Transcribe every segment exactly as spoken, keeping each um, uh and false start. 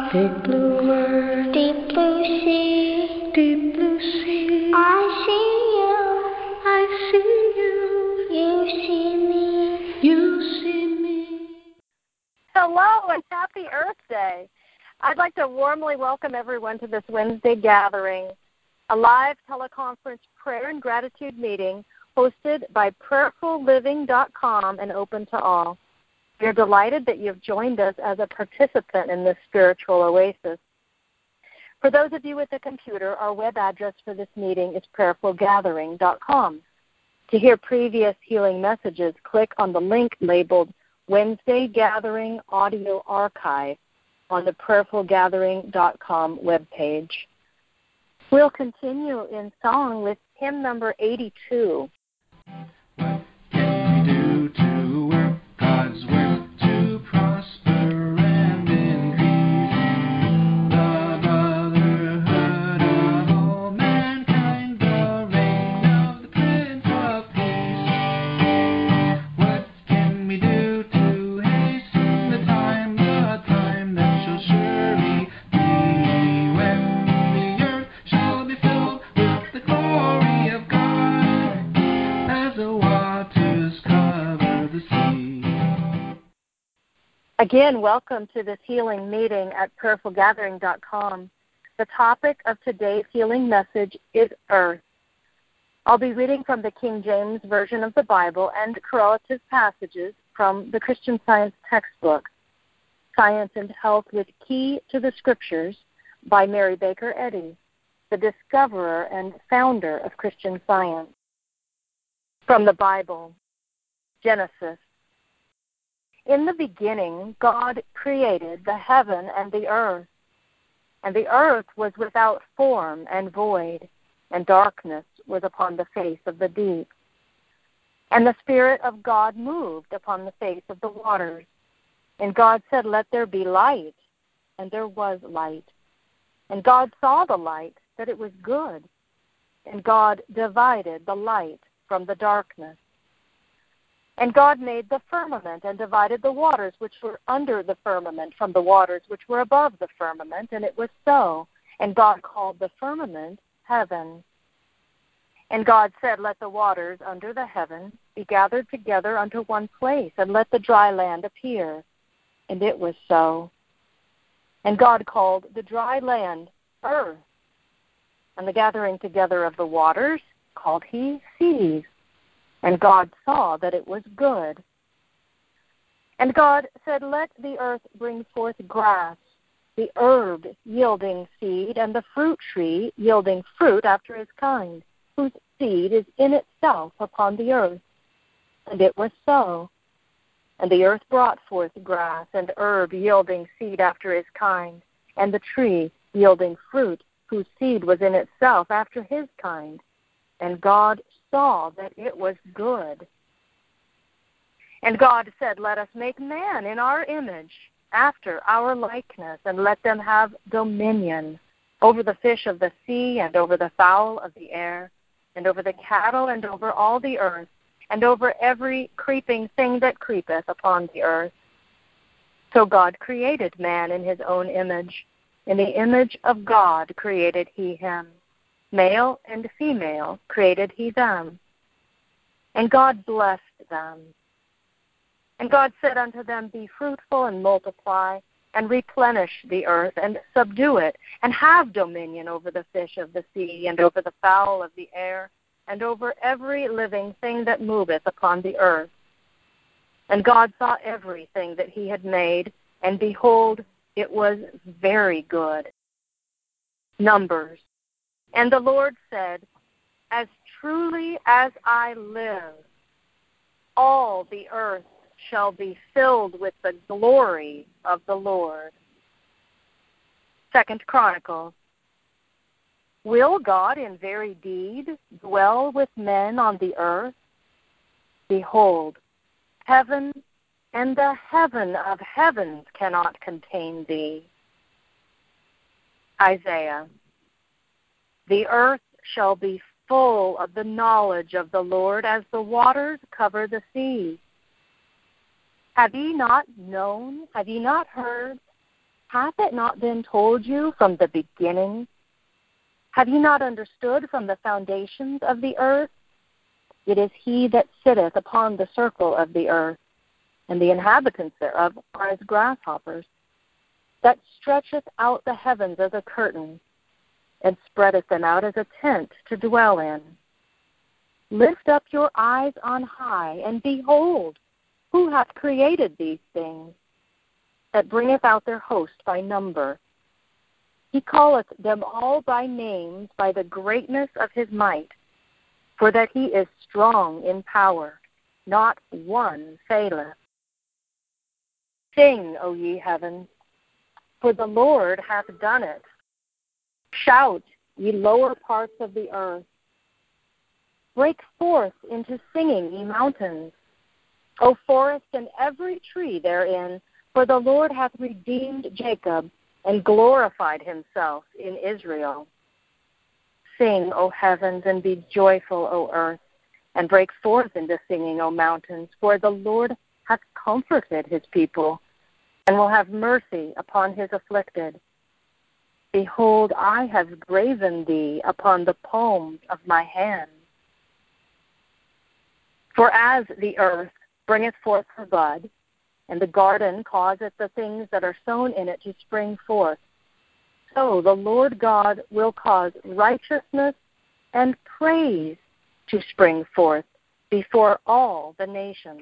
Big blue world, deep blue sea, deep blue sea. I see you, I see you, you see me, you see me. Hello and happy Earth Day. I'd like to warmly welcome everyone to this Wednesday gathering, a live teleconference prayer and gratitude meeting hosted by prayerful living dot com and open to all. We are delighted that you've joined us as a participant in this spiritual oasis. For those of you with a computer, our web address for this meeting is prayerful gathering dot com. To hear previous healing messages, click on the link labeled Wednesday Gathering Audio Archive on the prayerful gathering dot com webpage. We'll continue in song with hymn number eighty-two. What can we do to work God's work to prosper and increase the brotherhood of all mankind, the reign of the Prince of Peace? What can we do to hasten the time, the time that shall surely be when the earth shall be filled with the glory of God as the waters cover the sea? Again, welcome to this healing meeting at prayerful gathering dot com. The topic of today's healing message is Earth. I'll be reading from the King James Version of the Bible and correlative passages from the Christian Science textbook, Science and Health with Key to the Scriptures by Mary Baker Eddy, the discoverer and founder of Christian Science. From the Bible, Genesis. In the beginning, God created the heaven and the earth, and the earth was without form and void, and darkness was upon the face of the deep. And the Spirit of God moved upon the face of the waters. And God said, "Let there be light," and there was light. And God saw the light, that it was good. And God divided the light from the darkness. And God made the firmament and divided the waters which were under the firmament from the waters which were above the firmament, and it was so. And God called the firmament heaven. And God said, "Let the waters under the heaven be gathered together unto one place, and let the dry land appear." And it was so. And God called the dry land earth, and the gathering together of the waters called he seas. And God saw that it was good. And God said, "Let the earth bring forth grass, the herb yielding seed, and the fruit tree yielding fruit after his kind, whose seed is in itself upon the earth." And it was so. And the earth brought forth grass, and herb yielding seed after his kind, and the tree yielding fruit, whose seed was in itself after his kind. And God saw that it was good. And God said, "Let us make man in our image, after our likeness, and let them have dominion over the fish of the sea, and over the fowl of the air, and over the cattle, and over all the earth, and over every creeping thing that creepeth upon the earth." So God created man in his own image. In the image of God created he him. Male and female created he them. And God blessed them. And God said unto them, "Be fruitful and multiply, and replenish the earth, and subdue it, and have dominion over the fish of the sea, and over the fowl of the air, and over every living thing that moveth upon the earth." And God saw everything that he had made, and behold, it was very good. Numbers. And the Lord said, "As truly as I live, all the earth shall be filled with the glory of the Lord." Second Chronicles. Will God in very deed dwell with men on the earth? Behold, heaven and the heaven of heavens cannot contain thee. Isaiah. The earth shall be full of the knowledge of the Lord as the waters cover the sea. Have ye not known? Have ye not heard? Hath it not been told you from the beginning? Have you not understood from the foundations of the earth? It is he that sitteth upon the circle of the earth, and the inhabitants thereof are as grasshoppers, that stretcheth out the heavens as a curtain, and spreadeth them out as a tent to dwell in. Lift up your eyes on high, and behold, who hath created these things, that bringeth out their host by number. He calleth them all by names by the greatness of his might, for that he is strong in power, not one faileth. Sing, O ye heavens, for the Lord hath done it. Shout, ye lower parts of the earth. Break forth into singing, ye mountains, O forest and every tree therein, for the Lord hath redeemed Jacob and glorified himself in Israel. Sing, O heavens, and be joyful, O earth, and break forth into singing, O mountains, for the Lord hath comforted his people, and will have mercy upon his afflicted. Behold, I have graven thee upon the palms of my hand. For as the earth bringeth forth her bud, and the garden causeth the things that are sown in it to spring forth, so the Lord God will cause righteousness and praise to spring forth before all the nations.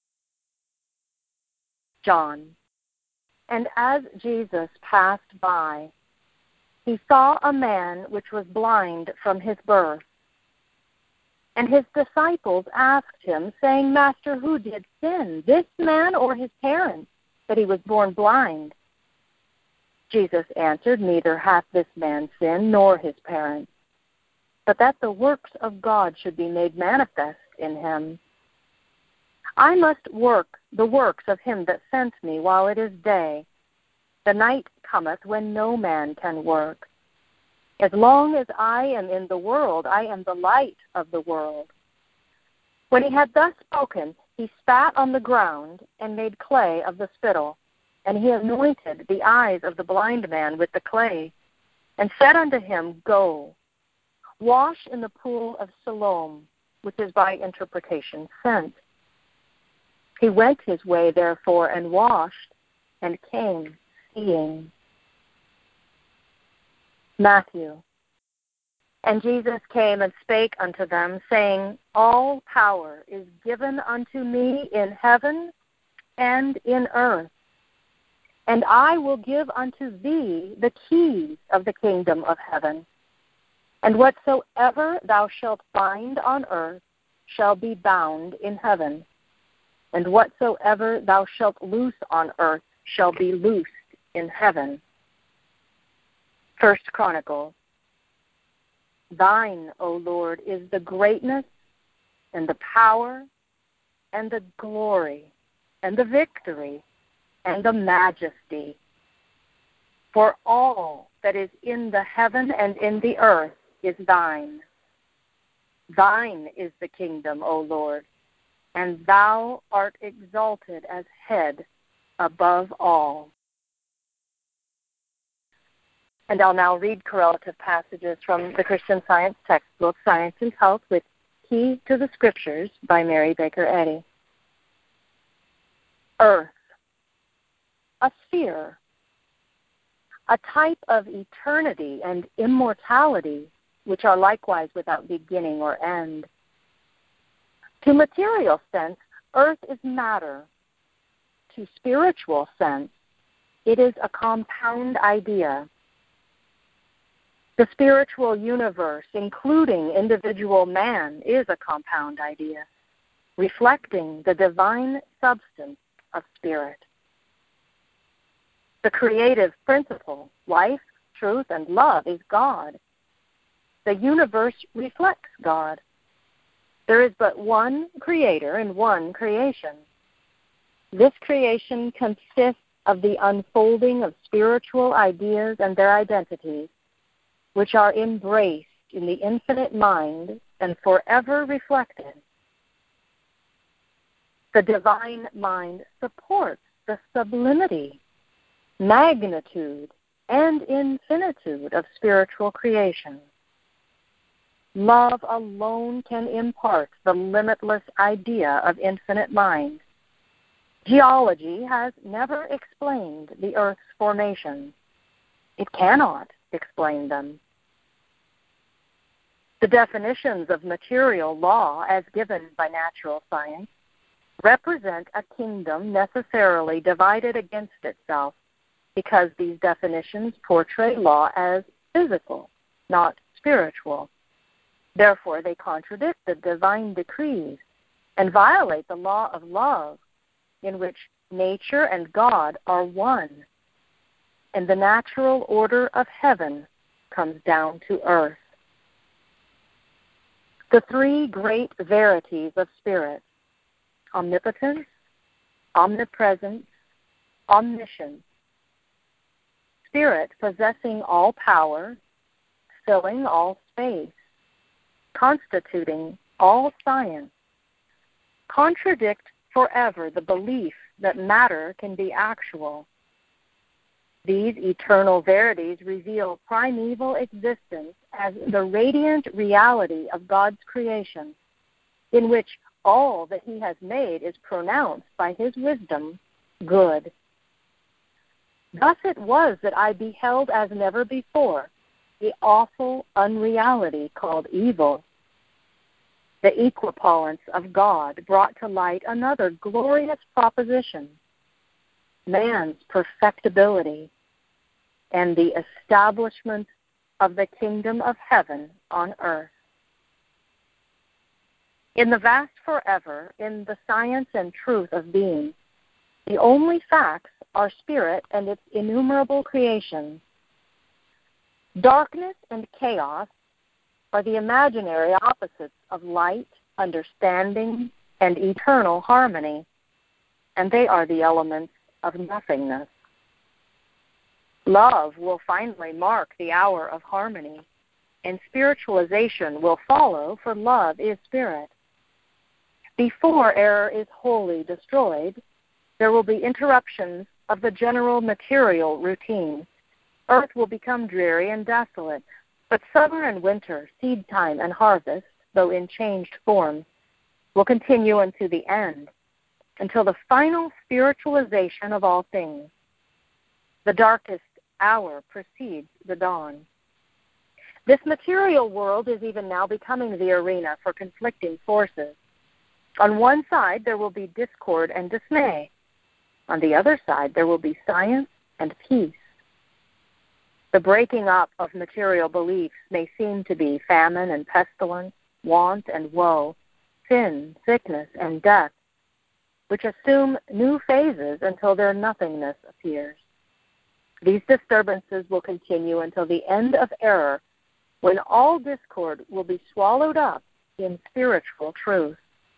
John. And as Jesus passed by, he saw a man which was blind from his birth. And his disciples asked him, saying, Master, who did sin, this man or his parents, that he was born blind? Jesus answered, Neither hath this man sinned, nor his parents, but that the works of God should be made manifest in him. I must work the works of him that sent me while it is day. The night cometh when no man can work. As long as I am in the world, I am the light of the world. When he had thus spoken, he spat on the ground and made clay of the spittle, and he anointed the eyes of the blind man with the clay, and said unto him, Go, wash in the pool of Siloam, which is by interpretation sent. He went his way, therefore, and washed, and came seeing. Matthew. And Jesus came and spake unto them, saying, All power is given unto me in heaven and in earth. And I will give unto thee the keys of the kingdom of heaven. And whatsoever thou shalt bind on earth shall be bound in heaven. And whatsoever thou shalt loose on earth shall be loosed in heaven. First Chronicles. Thine, O Lord, is the greatness and the power and the glory and the victory and the majesty. For all that is in the heaven and in the earth is thine. Thine is the kingdom, O Lord, and thou art exalted as head above all. And I'll now read correlative passages from the Christian Science textbook, Science and Health with Key to the Scriptures by Mary Baker Eddy. Earth, a sphere, a type of eternity and immortality, which are likewise without beginning or end. To material sense, earth is matter. To spiritual sense, it is a compound idea. The spiritual universe, including individual man, is a compound idea, reflecting the divine substance of spirit. The creative principle, life, truth, and love, is God. The universe reflects God. There is but one creator and one creation. This creation consists of the unfolding of spiritual ideas and their identities, which are embraced in the infinite mind and forever reflected. The divine mind supports the sublimity magnitude, and infinitude of spiritual creation. Love alone can impart the limitless idea of infinite mind. Geology has never explained the Earth's formation. It cannot explain them. The definitions of material law as given by natural science represent a kingdom necessarily divided against itself, because these definitions portray law as physical, not spiritual. Therefore, they contradict the divine decrees and violate the law of love, in which nature and God are one, and the natural order of heaven comes down to earth. The three great verities of spirit, omnipotence, omnipresence, omniscience. Spirit possessing all power, filling all space, constituting all science, contradict forever the belief that matter can be actual. These eternal verities reveal primeval existence as the radiant reality of God's creation, in which all that He has made is pronounced by His wisdom good. Thus it was that I beheld as never before the awful unreality called evil. The equipollence of God brought to light another glorious proposition, man's perfectibility and the establishment of the kingdom of heaven on earth. In the vast forever, in the science and truth of being, the only facts are spirit and its innumerable creations. Darkness and chaos are the imaginary opposites of light, understanding, and eternal harmony, and they are the elements of nothingness. Love will finally mark the hour of harmony, and spiritualization will follow, for love is spirit. Before error is wholly destroyed, there will be interruptions of the general material routine. Earth will become dreary and desolate, but summer and winter, seed time and harvest, though in changed forms, will continue unto the end, until the final spiritualization of all things. The darkest hour precedes the dawn. This material world is even now becoming the arena for conflicting forces. On one side, there will be discord and dismay. On the other side, there will be science and peace. The breaking up of material beliefs may seem to be famine and pestilence, want and woe, sin, sickness, and death, which assume new phases until their nothingness appears. These disturbances will continue until the end of error, when all discord will be swallowed up in spiritual truth.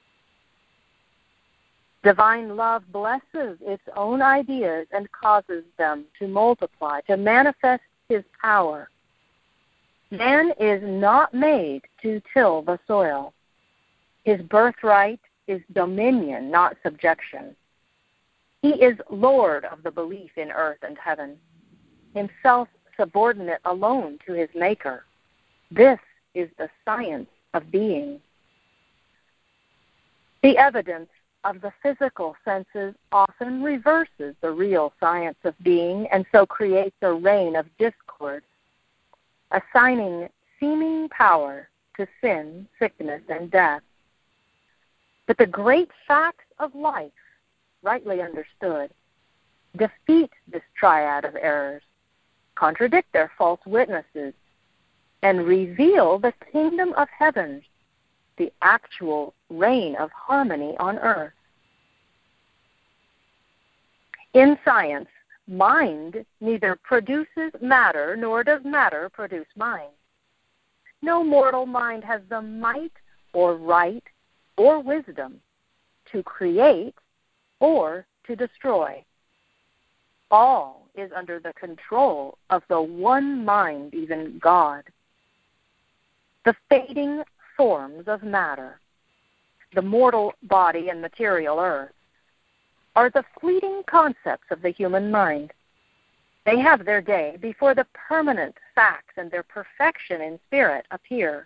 Divine love blesses its own ideas and causes them to multiply, to manifest His power. Man is not made to till the soil. His birthright is dominion, not subjection. He is Lord of the belief in earth and heaven, himself subordinate alone to his Maker. This is the science of being. The evidence of the physical senses often reverses the real science of being, and so creates a reign of discord, assigning seeming power to sin, sickness, and death. But the great facts of life, rightly understood, defeat this triad of errors, contradict their false witnesses, and reveal the kingdom of heaven, the actual reign of harmony on earth. In science, mind neither produces matter nor does matter produce mind. No mortal mind has the might or right or wisdom to create or to destroy. All is under the control of the one mind, even God. The fading forms of matter, the mortal body and material earth, are the fleeting concepts of the human mind. They have their day before the permanent facts and their perfection in spirit appear.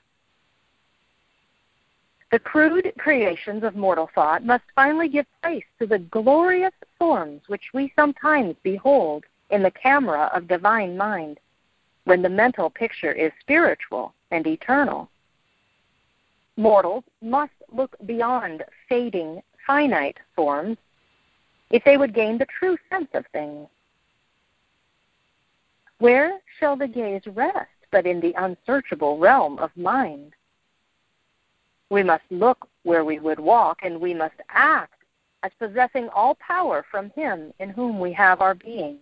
The crude creations of mortal thought must finally give place to the glorious forms which we sometimes behold in the camera of divine mind, when the mental picture is spiritual and eternal. Mortals must look beyond fading, finite forms if they would gain the true sense of things. Where shall the gaze rest but in the unsearchable realm of mind? We must look where we would walk, and we must act as possessing all power from Him in whom we have our being.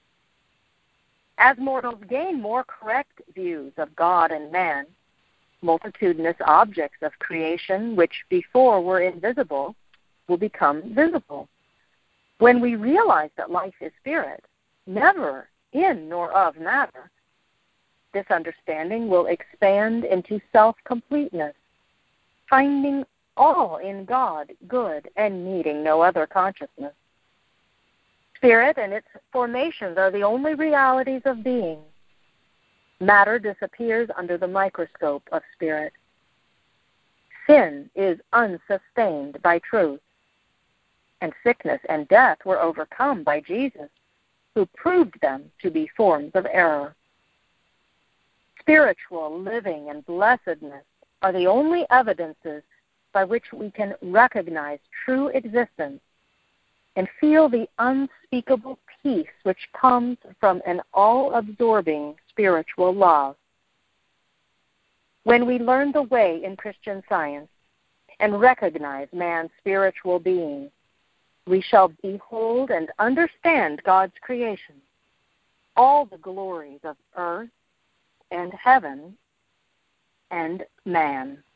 As mortals gain more correct views of God and man, multitudinous objects of creation which before were invisible will become visible. When we realize that life is spirit, never in nor of matter, this understanding will expand into self-completeness, finding all in God good and needing no other consciousness. Spirit and its formations are the only realities of being. Matter disappears under the microscope of spirit. Sin is unsustained by truth, and sickness and death were overcome by Jesus, who proved them to be forms of error. Spiritual living and blessedness are the only evidences by which we can recognize true existence and feel the unspeakable peace which comes from an all-absorbing spiritual love. When we learn the way in Christian Science and recognize man's spiritual being, we shall behold and understand God's creation, all the glories of earth and heaven and man.